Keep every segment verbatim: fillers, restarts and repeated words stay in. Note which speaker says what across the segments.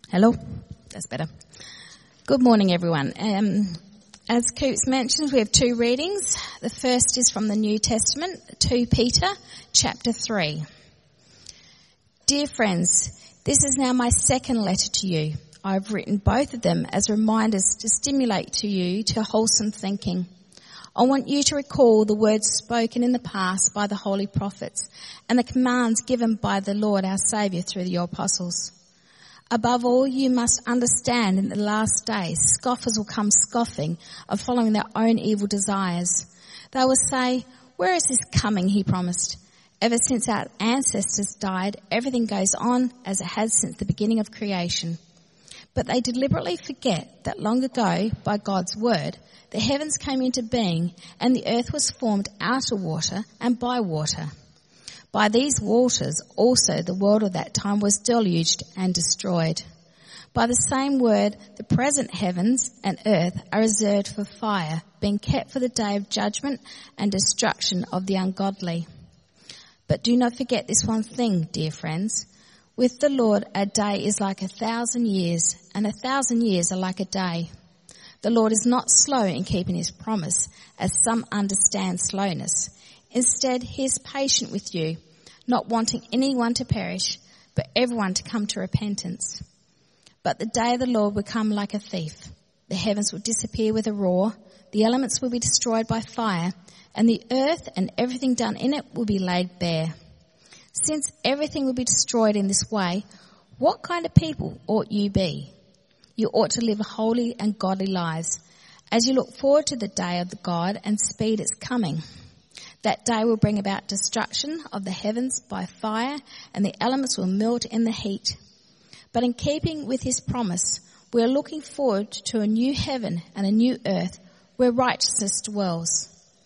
Speaker 1: Hello? That's better. Good morning, everyone. Um, as Coots mentioned, we have two readings. The first is from the New Testament, Second Peter chapter three. Dear friends, this is now my second letter to you. I've written both of them as reminders to stimulate to you to wholesome thinking. I want you to recall the words spoken in the past by the holy prophets and the commands given by the Lord our Saviour through the apostles. Above all, you must understand in the last days, scoffers will come scoffing and following their own evil desires. They will say, where is this coming, he promised? Ever since our ancestors died, everything goes on as it has since the beginning of creation. But they deliberately forget that long ago, by God's word, the heavens came into being and the earth was formed out of water and by water. By these waters also the world of that time was deluged and destroyed. By the same word, the present heavens and earth are reserved for fire, being kept for the day of judgment and destruction of the ungodly. But do not forget this one thing, dear friends. With the Lord, a day is like a thousand years, and a thousand years are like a day. The Lord is not slow in keeping his promise, as some understand slowness. Instead, he is patient with you, not wanting anyone to perish, but everyone to come to repentance. But the day of the Lord will come like a thief. The heavens will disappear with a roar, the elements will be destroyed by fire, and the earth and everything done in it will be laid bare. Since everything will be destroyed in this way, what kind of people ought you be? You ought to live holy and godly lives, as you look forward to the day of the God and speed its coming. That day will bring about destruction of the heavens by fire, and the elements will melt in the heat. But in keeping with his promise, we are looking forward to a new heaven and a new earth where righteousness dwells.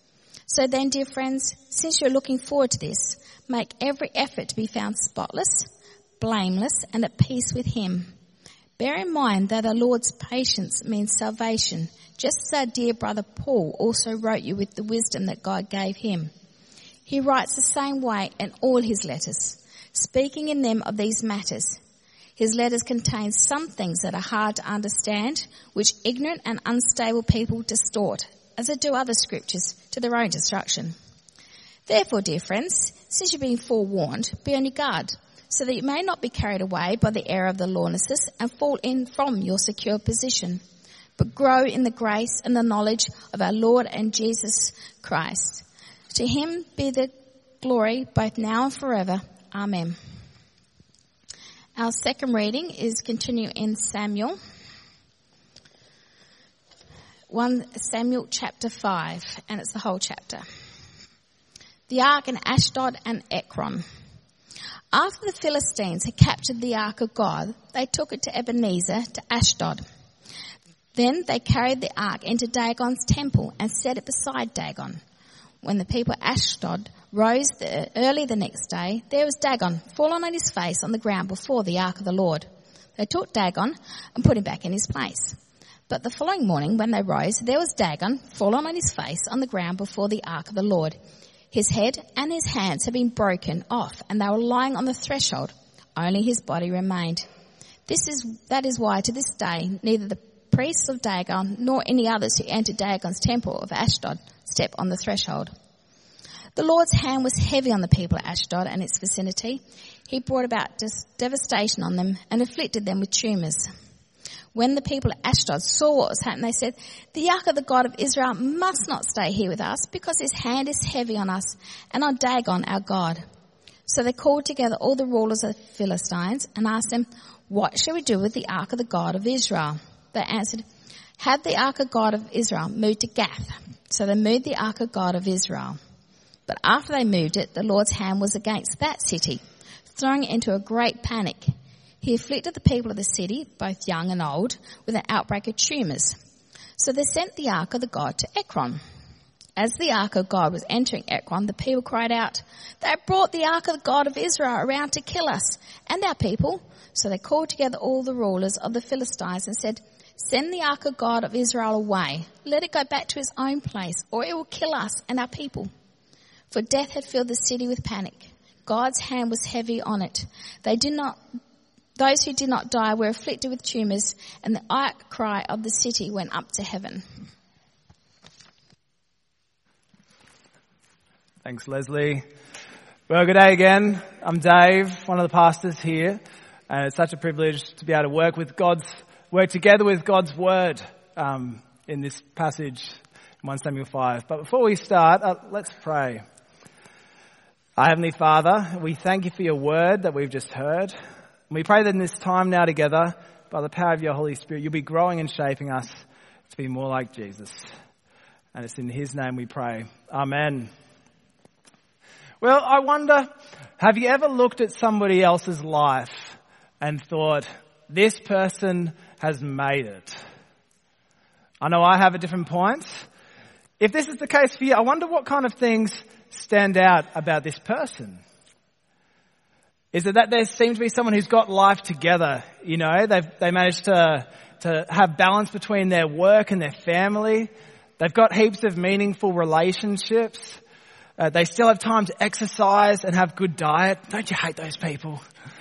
Speaker 1: So then, dear friends, since you're looking forward to this, make every effort to be found spotless, blameless, and at peace with him. Bear in mind that our Lord's patience means salvation, just as our dear brother Paul also wrote you with the wisdom that God gave him. He writes the same way in all his letters, speaking in them of these matters. His letters contain some things that are hard to understand, which ignorant and unstable people distort, as they do other scriptures, to their own destruction. Therefore, dear friends, since you've been forewarned, be on your guard, so that you may not be carried away by the error of the lawlessness and fall in from your secure position, but grow in the grace and the knowledge of our Lord and Jesus Christ. To him be the glory both now and forever. Amen. Our second reading is continuing in Samuel. First Samuel chapter five, and it's the whole chapter. The ark in Ashdod and Ekron. After the Philistines had captured the ark of God, they took it to Ebenezer, to Ashdod. Then they carried the ark into Dagon's temple and set it beside Dagon. When the people of Ashdod rose the, early the next day, there was Dagon fallen on his face on the ground before the ark of the Lord. They took Dagon and put him back in his place. But the following morning when they rose, there was Dagon fallen on his face on the ground before the ark of the Lord. His head and his hands had been broken off, and they were lying on the threshold. Only his body remained. This is that is why to this day neither the priests of Dagon nor any others who entered Dagon's temple of Ashdod step on the threshold. The Lord's hand was heavy on the people of Ashdod and its vicinity. He brought about devastation on them and afflicted them with tumours. When the people of Ashdod saw what was happening, they said, the ark of the God of Israel must not stay here with us, because his hand is heavy on us and on Dagon our God. So they called together all the rulers of the Philistines and asked them, what shall we do with the ark of the God of Israel? They answered, have the ark of God of Israel moved to Gath. So they moved the ark of God of Israel. But after they moved it, the Lord's hand was against that city, throwing it into a great panic. He afflicted the people of the city, both young and old, with an outbreak of tumours. So they sent the ark of the God to Ekron. As the ark of God was entering Ekron, the people cried out, they have brought the ark of the God of Israel around to kill us and our people. So they called together all the rulers of the Philistines and said, send the ark of God of Israel away. Let it go back to its own place, or it will kill us and our people. For death had filled the city with panic. God's hand was heavy on it. They did not Those who did not die were afflicted with tumours, and the outcry of the city went up to heaven.
Speaker 2: Thanks, Leslie. Well, good day again. I'm Dave, one of the pastors here, and it's such a privilege to be able to work with God's, work together with God's Word um, in this passage, in First Samuel five. But before we start, uh, let's pray. Our Heavenly Father, we thank you for your Word that we've just heard. And we pray that in this time now together, by the power of your Holy Spirit, you'll be growing and shaping us to be more like Jesus. And it's in his name we pray. Amen. Well, I wonder, have you ever looked at somebody else's life and thought, this person has made it? I know I have at different points. If this is the case for you, I wonder what kind of things stand out about this person. Is it that there seems to be someone who's got life together? You know, they've they managed to to have balance between their work and their family. They've got heaps of meaningful relationships. Uh, they still have time to exercise and have good diet. Don't you hate those people?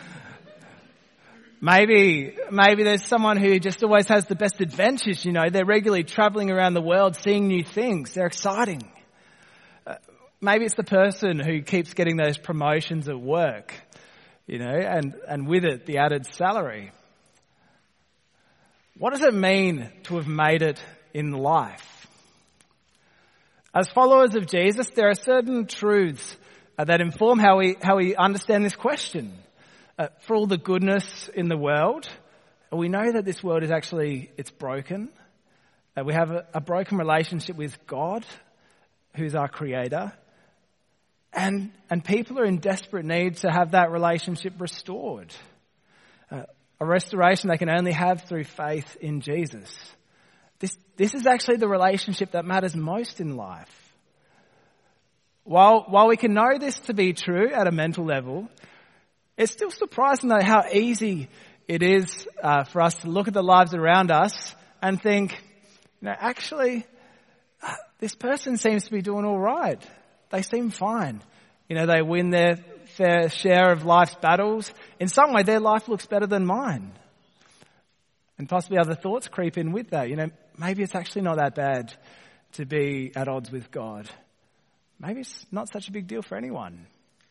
Speaker 2: Maybe, maybe there's someone who just always has the best adventures, you know. They're regularly traveling around the world, seeing new things. They're exciting. Uh, maybe it's the person who keeps getting those promotions at work, you know, and, and with it, the added salary. What does it mean to have made it in life? As followers of Jesus, there are certain truths uh, that inform how we how we understand this question. Uh, for all the goodness in the world, we know that this world is actually, it's broken. Uh, we have a, a broken relationship with God, who's our creator. And and people are in desperate need to have that relationship restored. Uh, a restoration they can only have through faith in Jesus. This this is actually the relationship that matters most in life. While while we can know this to be true at a mental level, it's still surprising though how easy it is uh, for us to look at the lives around us and think, you know, actually, uh, this person seems to be doing all right. They seem fine. You know, they win their fair share of life's battles. In some way, their life looks better than mine. And possibly other thoughts creep in with that. You know, maybe it's actually not that bad to be at odds with God. Maybe it's not such a big deal for anyone.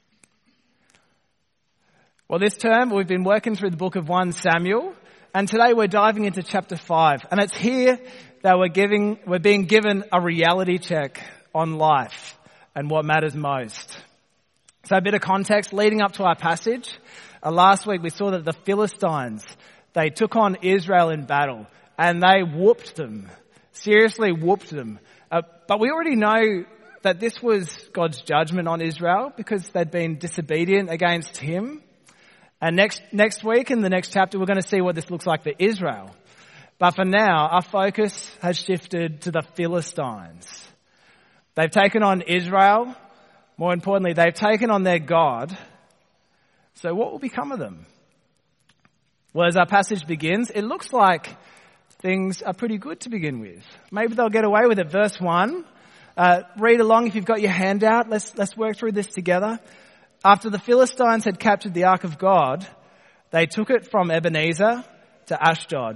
Speaker 2: Well, this term we've been working through the book of First Samuel, and today we're diving into chapter five. And it's here that we're giving, we're being given a reality check on life and what matters most. So a bit of context leading up to our passage. Uh, last week we saw that the Philistines, they took on Israel in battle and they whooped them, seriously whooped them. Uh, but we already know that this was God's judgment on Israel because they'd been disobedient against him. And next next week in the next chapter we're going to see what this looks like for Israel. But for now, our focus has shifted to the Philistines. They've taken on Israel. More importantly, they've taken on their God. So what will become of them? Well, as our passage begins, it looks like things are pretty good to begin with. Maybe they'll get away with it. Verse one. Uh, read along if you've got your handout. Let's, let's work through this together. After the Philistines had captured the Ark of God, they took it from Ebenezer to Ashdod.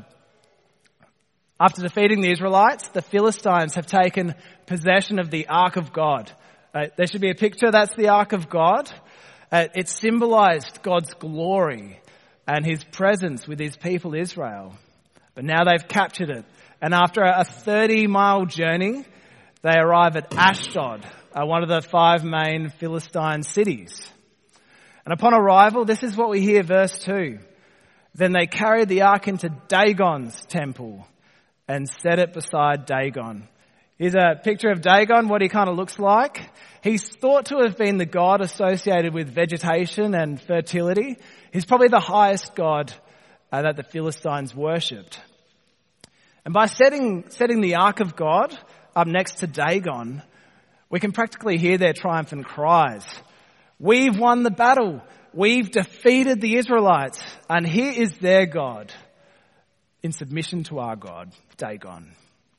Speaker 2: After defeating the Israelites, the Philistines have taken possession of the Ark of God. Uh, there should be a picture. That's the Ark of God. Uh, it symbolized God's glory and his presence with his people Israel. But now they've captured it. And after a thirty mile journey, they arrive at Ashdod, uh, one of the five main Philistine cities. And upon arrival, this is what we hear, verse two. Then they carried the ark into Dagon's temple and set it beside Dagon. Here's a picture of Dagon, what he kind of looks like. He's thought to have been the god associated with vegetation and fertility. He's probably the highest god uh, that the Philistines worshipped. And by setting, setting the ark of God up next to Dagon, we can practically hear their triumphant cries. We've won the battle. We've defeated the Israelites. And here is their God in submission to our God, Dagon.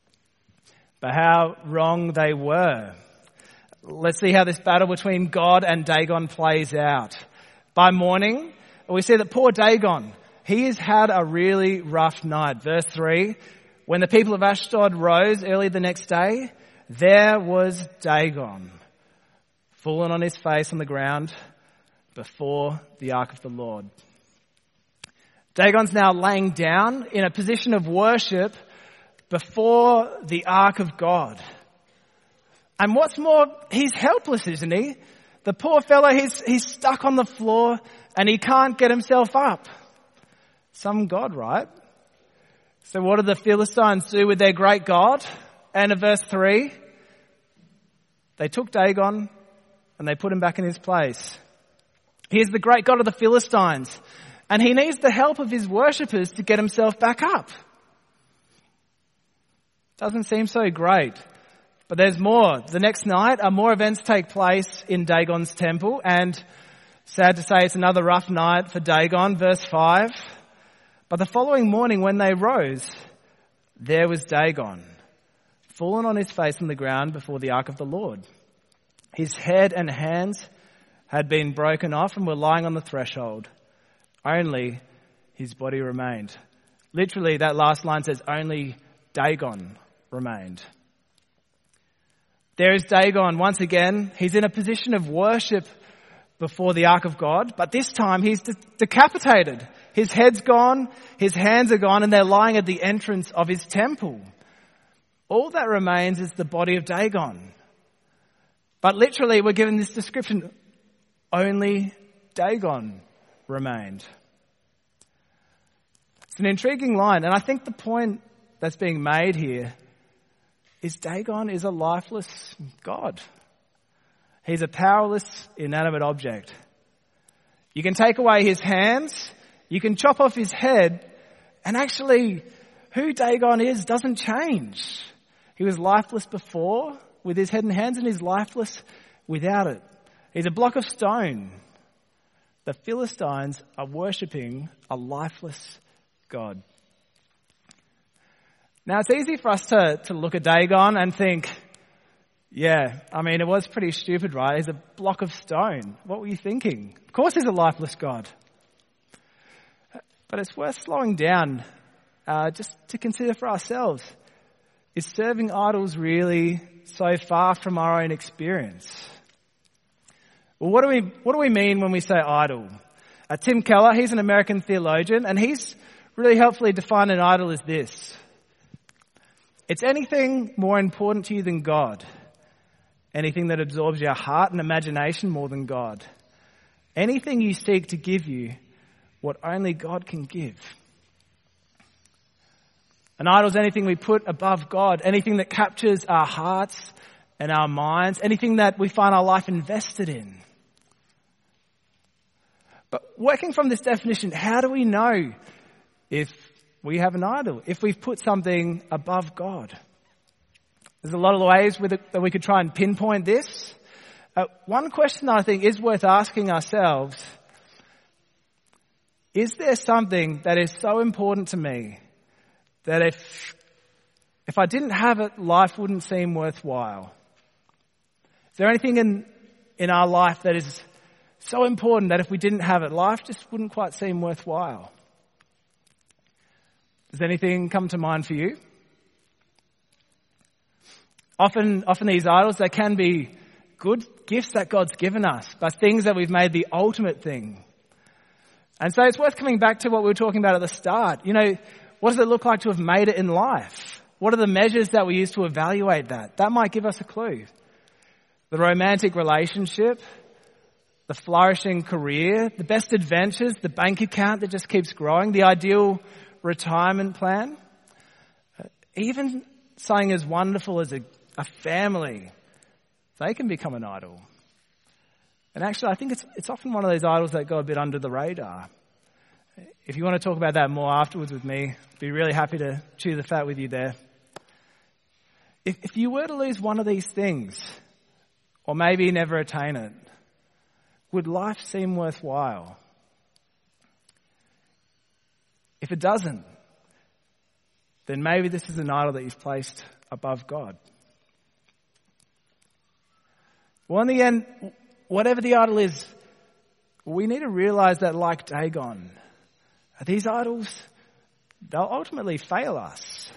Speaker 2: But how wrong they were. Let's see how this battle between God and Dagon plays out. By morning, we see that poor Dagon, he has had a really rough night. Verse three, when the people of Ashdod rose early the next day, there was Dagon, fallen on his face on the ground before the ark of the Lord. Dagon's now laying down in a position of worship before the ark of God. And what's more, he's helpless, isn't he? The poor fellow, he's, he's stuck on the floor and he can't get himself up. Some God, right? So what did the Philistines do with their great God? And in verse three, they took Dagon and they put him back in his place. He is the great God of the Philistines, and he needs the help of his worshippers to get himself back up. Doesn't seem so great. But there's more. The next night, uh, more events take place in Dagon's temple, and sad to say it's another rough night for Dagon. Verse five. But the following morning when they rose, there was Dagon, fallen on his face on the ground before the ark of the Lord. His head and hands had been broken off and were lying on the threshold. Only his body remained. Literally, that last line says, only Dagon remained. There is Dagon once again. He's in a position of worship before the ark of God, but this time he's de- decapitated. His head's gone, his hands are gone, and they're lying at the entrance of his temple. All that remains is the body of Dagon. But literally, we're given this description, only Dagon remained. It's an intriguing line, and I think the point that's being made here is Dagon is a lifeless God. He's a powerless, inanimate object. You can take away his hands, you can chop off his head, and actually, who Dagon is doesn't change. He was lifeless before with his head and hands, and he's lifeless without it. He's a block of stone. The Philistines are worshipping a lifeless God. Now, it's easy for us to, to look at Dagon and think, yeah, I mean, it was pretty stupid, right? He's a block of stone. What were you thinking? Of course he's a lifeless God. But it's worth slowing down uh, just to consider for ourselves. Is serving idols really so far from our own experience? Well, what do we what do we mean when we say idol? Uh, Tim Keller, he's an American theologian, and he's really helpfully defined an idol as this. It's anything more important to you than God. Anything that absorbs your heart and imagination more than God. Anything you seek to give you what only God can give. An idol is anything we put above God, anything that captures our hearts and our minds, anything that we find our life invested in. But working from this definition, how do we know if we have an idol, if we've put something above God? There's a lot of ways with it that we could try and pinpoint this. Uh, one question that I think is worth asking ourselves, is there something that is so important to me that if if I didn't have it, life wouldn't seem worthwhile? Is there anything in, in our life that is so important that if we didn't have it, life just wouldn't quite seem worthwhile? Does anything come to mind for you? Often, often these idols, they can be good gifts that God's given us, but things that we've made the ultimate thing. And so it's worth coming back to what we were talking about at the start. You know, what does it look like to have made it in life? What are the measures that we use to evaluate that? That might give us a clue. The romantic relationship, the flourishing career, the best adventures, the bank account that just keeps growing, the ideal retirement plan. Even something as wonderful as a, a family, they can become an idol. And actually, I think it's it's often one of those idols that go a bit under the radar. If you want to talk about that more afterwards with me, I'd be really happy to chew the fat with you there. If, if you were to lose one of these things, or maybe never attain it, would life seem worthwhile? If it doesn't, then maybe this is an idol that you've placed above God. Well, in the end, whatever the idol is, we need to realize that, like Dagon, these idols, they'll ultimately fail us.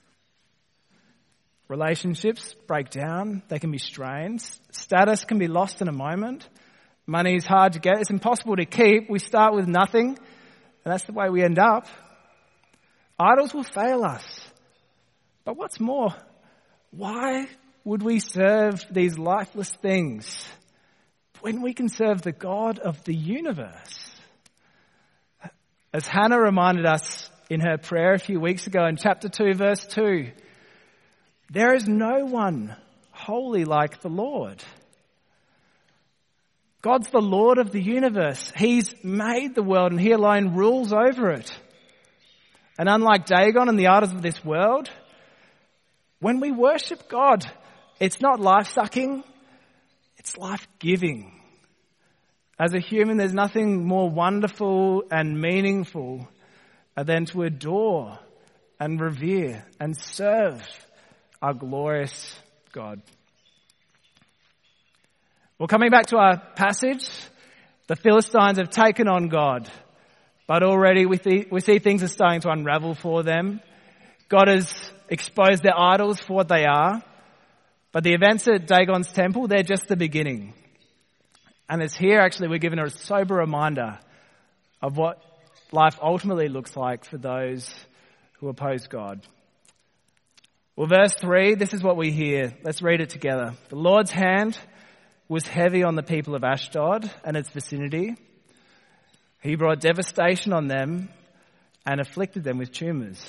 Speaker 2: Relationships break down. They can be strained. Status can be lost in a moment. Money is hard to get. It's impossible to keep. We start with nothing, and that's the way we end up. Idols will fail us. But what's more, why would we serve these lifeless things when we can serve the God of the universe? As Hannah reminded us in her prayer a few weeks ago in chapter two, verse two, there is no one holy like the Lord. God's the Lord of the universe. He's made the world and he alone rules over it. And unlike Dagon and the idols of this world, when we worship God, it's not life-sucking, it's life-giving. As a human, there's nothing more wonderful and meaningful than to adore and revere and serve our glorious God. Well, coming back to our passage, the Philistines have taken on God, but already we see, we see things are starting to unravel for them. God has exposed their idols for what they are, but the events at Dagon's temple, they're just the beginning. And it's here actually we're given a sober reminder of what life ultimately looks like for those who oppose God. Well, verse three, this is what we hear. Let's read it together. The Lord's hand was heavy on the people of Ashdod and its vicinity. He brought devastation on them and afflicted them with tumours.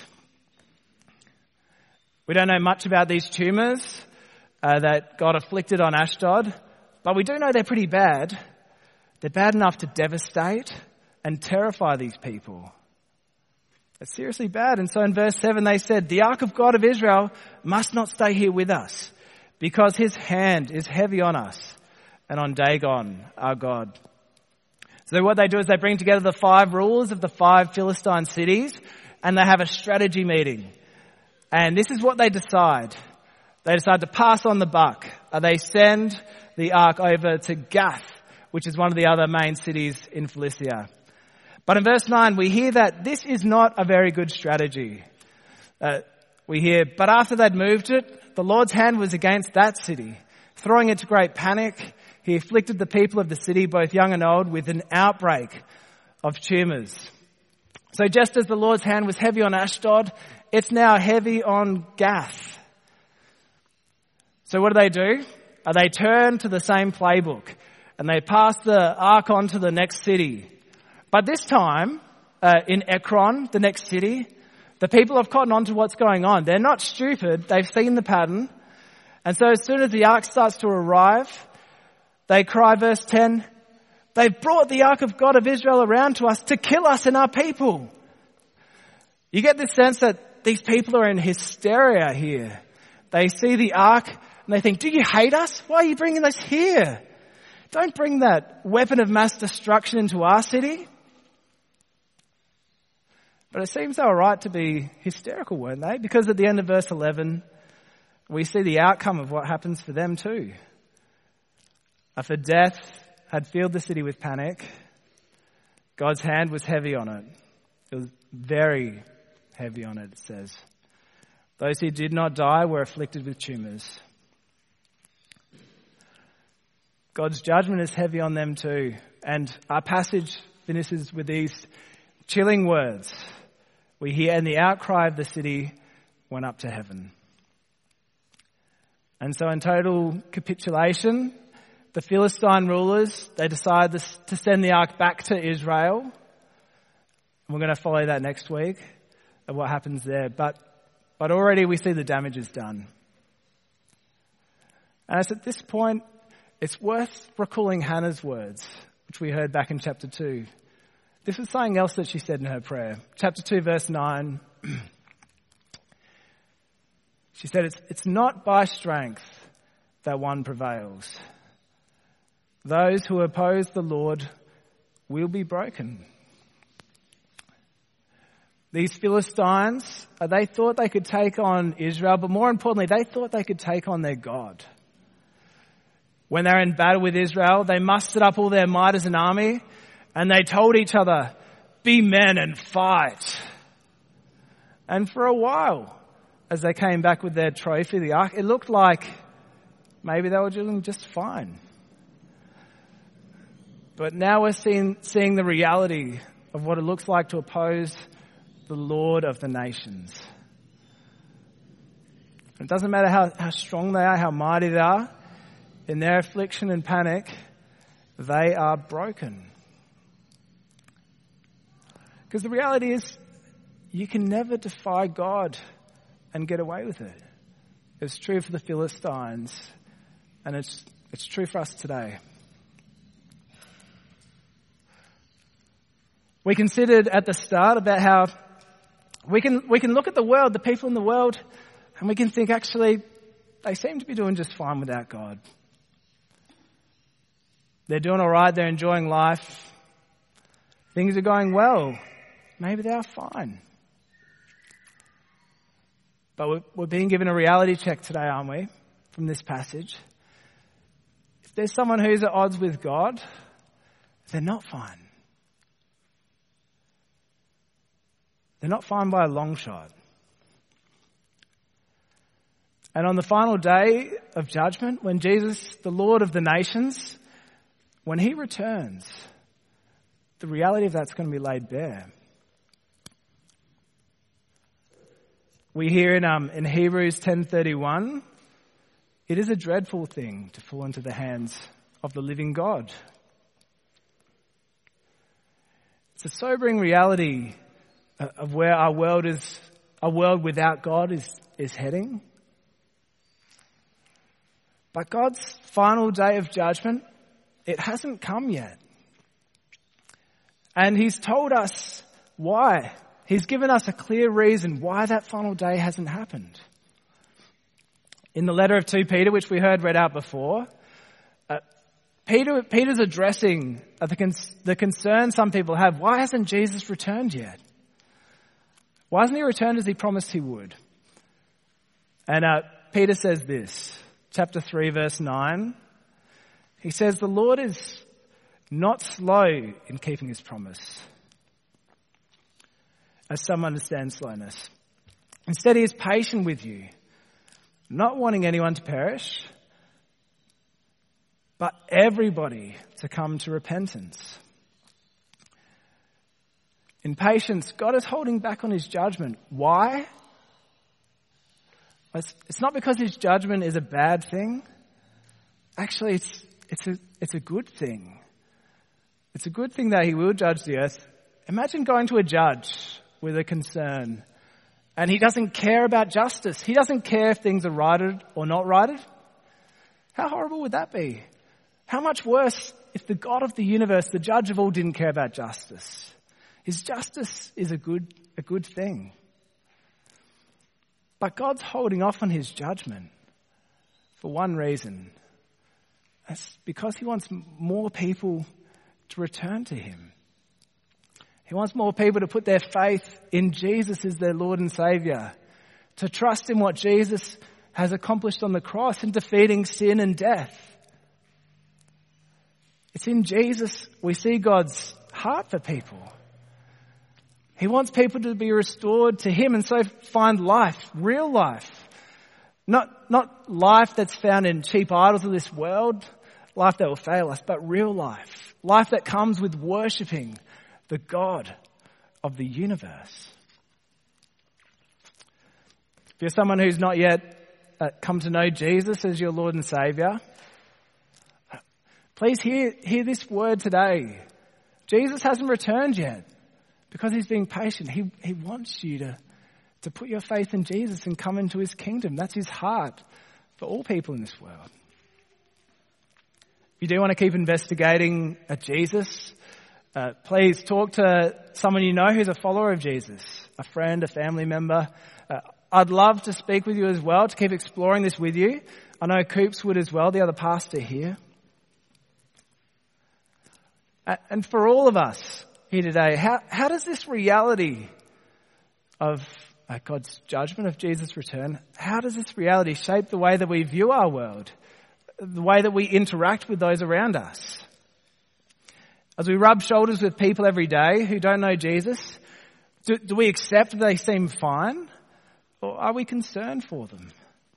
Speaker 2: We don't know much about these tumours uh, that God afflicted on Ashdod, but we do know they're pretty bad. They're bad enough to devastate and terrify these people. It's seriously bad. And so in verse seven they said, the ark of God of Israel must not stay here with us, because his hand is heavy on us and on Dagon, our God. So what they do is they bring together the five rulers of the five Philistine cities and they have a strategy meeting. And this is what they decide. They decide to pass on the buck. They send the ark over to Gath, which is one of the other main cities in Philistia. But in verse nine, we hear that this is not a very good strategy. Uh, we hear, but after they'd moved it, the Lord's hand was against that city. Throwing it to great panic, he afflicted the people of the city, both young and old, with an outbreak of tumours. So just as the Lord's hand was heavy on Ashdod, it's now heavy on Gath. So what do they do? Uh, they turn to the same playbook and they pass the ark on to the next city. But this time, uh, in Ekron, the next city, the people have cottoned on to what's going on. They're not stupid. They've seen the pattern. And so as soon as the ark starts to arrive, they cry, verse ten, they've brought the ark of God of Israel around to us to kill us and our people. You get this sense that these people are in hysteria here. They see the ark and they think, do you hate us? Why are you bringing this here? Don't bring that weapon of mass destruction into our city. But it seems they were right to be hysterical, weren't they? Because at the end of verse eleven, we see the outcome of what happens for them too. After death had filled the city with panic, God's hand was heavy on it. It was very heavy on it, it says. Those who did not die were afflicted with tumours. God's judgment is heavy on them too. And our passage finishes with these chilling words. We hear, and the outcry of the city went up to heaven. And so in total capitulation, the Philistine rulers, they decide to send the ark back to Israel. And we're going to follow that next week of what happens there. But, but already we see the damage is done. And it's at this point, it's worth recalling Hannah's words, which we heard back in chapter two. This was something else that she said in her prayer. Chapter two, verse nine. She said, it's, it's not by strength that one prevails. Those who oppose the Lord will be broken. These Philistines, they thought they could take on Israel, but more importantly, they thought they could take on their God. When they were in battle with Israel, they mustered up all their might as an army, and they told each other, be men and fight. And for a while, as they came back with their trophy, the ark, it looked like maybe they were doing just fine. But now we're seeing, seeing the reality of what it looks like to oppose the Lord of the nations. It doesn't matter how, how strong they are, how mighty they are. In their affliction and panic, they are broken. Because the reality is, you can never defy God and get away with it. It's true for the Philistines, and it's it's true for us today. We considered at the start about how we can we can look at the world, the people in the world, and we can think, actually, they seem to be doing just fine without God. They're doing all right, they're enjoying life. Things are going well. Maybe they are fine. But we're, we're being given a reality check today, aren't we, from this passage? If there's someone who's at odds with God, they're not fine. They're not fine by a long shot. And on the final day of judgment, when Jesus, the Lord of the nations, when he returns, the reality of that's going to be laid bare. We hear in um, in Hebrews ten thirty-one, it is a dreadful thing to fall into the hands of the living God. It's a sobering reality of where our world is, a world without God is, is heading. But God's final day of judgment, it hasn't come yet. And he's told us why. He's given us a clear reason why that final day hasn't happened. In the letter of Second Peter, which we heard read out before, uh, Peter, Peter's addressing uh, the, cons- the concern some people have. Why hasn't Jesus returned yet? Why hasn't he returned as he promised he would? And uh, Peter says this, chapter three, verse nine. He says, the Lord is not slow in keeping his promise, as some understand slowness. Instead, he is patient with you, not wanting anyone to perish, but everybody to come to repentance. In patience, God is holding back on his judgment. Why? It's not because his judgment is a bad thing. Actually, it's it's a it's a good thing. It's a good thing that he will judge the earth. Imagine going to a judge with a concern, and he doesn't care about justice. He doesn't care if things are righted or not righted. How horrible would that be? How much worse if the God of the universe, the judge of all, didn't care about justice? His justice is a good a good thing. But God's holding off on his judgment for one reason. That's because he wants more people to return to him. He wants more people to put their faith in Jesus as their Lord and Saviour, to trust in what Jesus has accomplished on the cross in defeating sin and death. It's in Jesus we see God's heart for people. He wants people to be restored to him and so find life, real life. Not, not life that's found in cheap idols of this world, life that will fail us, but real life. Life that comes with worshipping the God of the universe. If you're someone who's not yet uh, come to know Jesus as your Lord and Saviour, please hear, hear this word today. Jesus hasn't returned yet. Because he's being patient, he, he wants you to, to put your faith in Jesus and come into his kingdom. That's his heart for all people in this world. If you do want to keep investigating at Jesus, uh, please talk to someone you know who's a follower of Jesus, a friend, a family member. Uh, I'd love to speak with you as well, to keep exploring this with you. I know Coops would as well, the other pastor here. Uh, and for all of us here today, how, how does this reality of uh, God's judgment, of Jesus' return, how does this reality shape the way that we view our world, the way that we interact with those around us? As we rub shoulders with people every day who don't know Jesus, do, do we accept that they seem fine? Or are we concerned for them?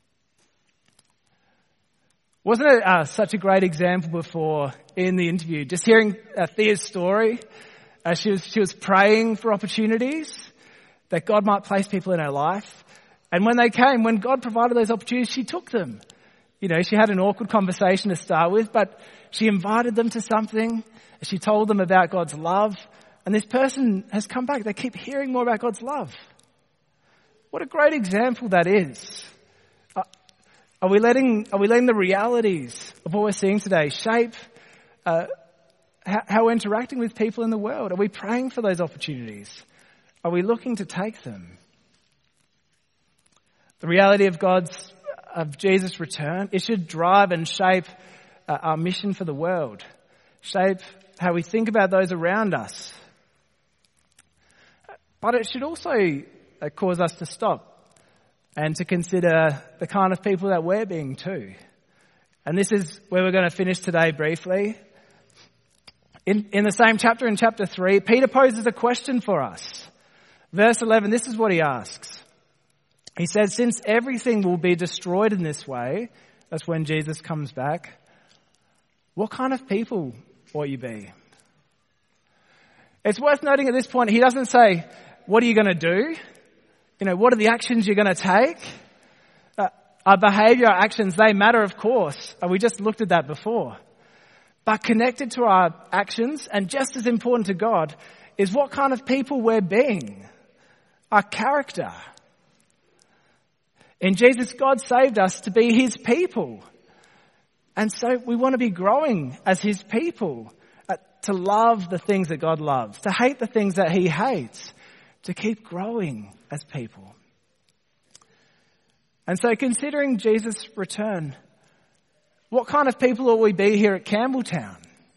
Speaker 2: Wasn't it uh, such a great example before in the interview? Just hearing uh, Thea's story, uh, she was she was praying for opportunities that God might place people in her life. And when they came, when God provided those opportunities, she took them. You know, she had an awkward conversation to start with, but she invited them to something. She told them about God's love. And this person has come back. They keep hearing more about God's love. What a great example that is. Uh, are we letting, are we letting the realities of what we're seeing today shape uh, how, how we're interacting with people in the world? Are we praying for those opportunities? Are we looking to take them? The reality of God's, of Jesus' return, it should drive and shape uh, our mission for the world, shape how we think about those around us. But it should also uh, cause us to stop and to consider the kind of people that we're being too. And this is where we're going to finish today briefly. In, in the same chapter, in chapter three, Peter poses a question for us. Verse eleven, this is what he asks. He says, since everything will be destroyed in this way, that's when Jesus comes back, what kind of people ought you be? It's worth noting at this point, he doesn't say, what are you going to do? You know, what are the actions you're going to take? Uh, our behaviour, our actions, they matter, of course. Uh, we just looked at that before. But connected to our actions, and just as important to God, is what kind of people we're being. Our character. In Jesus, God saved us to be his people. And so we want to be growing as his people. Uh, to love the things that God loves. To hate the things that he hates. To keep growing as people. And so considering Jesus' return, what kind of people will we be here at Campbelltown?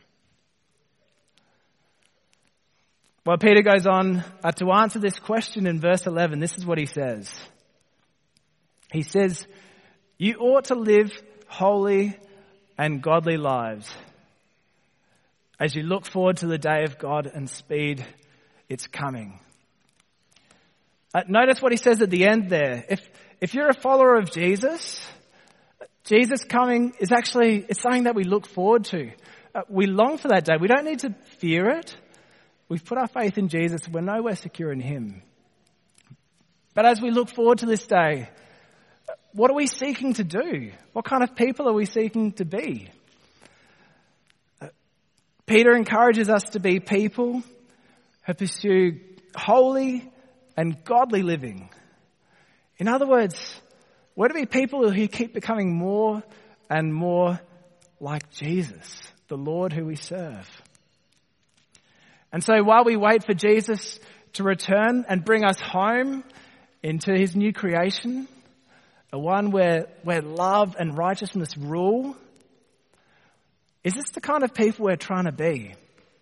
Speaker 2: Well, Peter goes on uh, to answer this question in verse eleven. This is what he says. He says, you ought to live holy and godly lives as you look forward to the day of God and speed its coming. Uh, notice what he says at the end there. If if you're a follower of Jesus, Jesus coming is actually, it's something that we look forward to. Uh, we long for that day. We don't need to fear it. We've put our faith in Jesus. We're nowhere secure in him. But as we look forward to this day, what are we seeking to do? What kind of people are we seeking to be? Uh, Peter encourages us to be people who pursue holy and godly living. In other words, we're to be people who keep becoming more and more like Jesus, the Lord who we serve. And so while we wait for Jesus to return and bring us home into his new creation, a one where, where love and righteousness rule, is this the kind of people we're trying to be?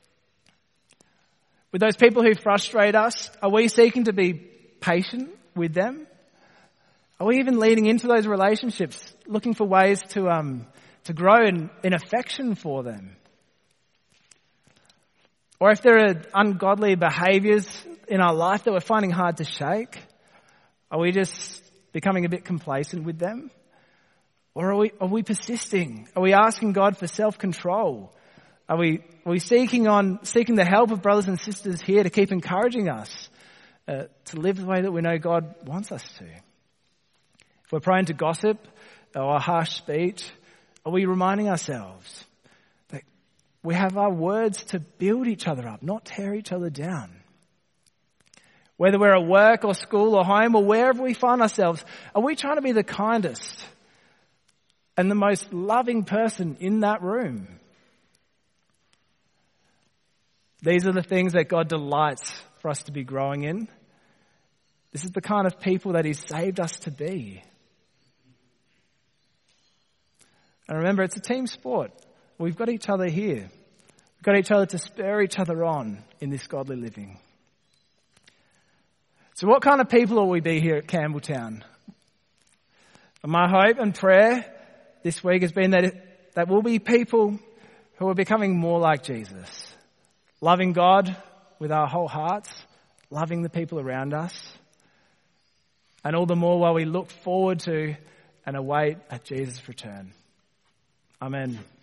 Speaker 2: With those people who frustrate us, are we seeking to be patient with them? Are we even leading into those relationships, looking for ways to um to grow in, in affection for them? Or if there are ungodly behaviours in our life that we're finding hard to shake, are we just becoming a bit complacent with them? Or are we are we persisting? Are we asking God for self-control? Are we are we seeking on seeking the help of brothers and sisters here to keep encouraging us uh, to live the way that we know God wants us to? If we're prone to gossip or harsh speech, are we reminding ourselves that we have our words to build each other up, not tear each other down? Whether we're at work or school or home or wherever we find ourselves, are we trying to be the kindest and the most loving person in that room? These are the things that God delights for us to be growing in. This is the kind of people that he's saved us to be. And remember, it's a team sport. We've got each other here. We've got each other to spur each other on in this godly living. So what kind of people will we be here at Campbelltown? And my hope and prayer this week has been that, it, that we'll be people who are becoming more like Jesus. loving God with our whole hearts, loving the people around us, and all the more while we look forward to and await at Jesus' return. Amen.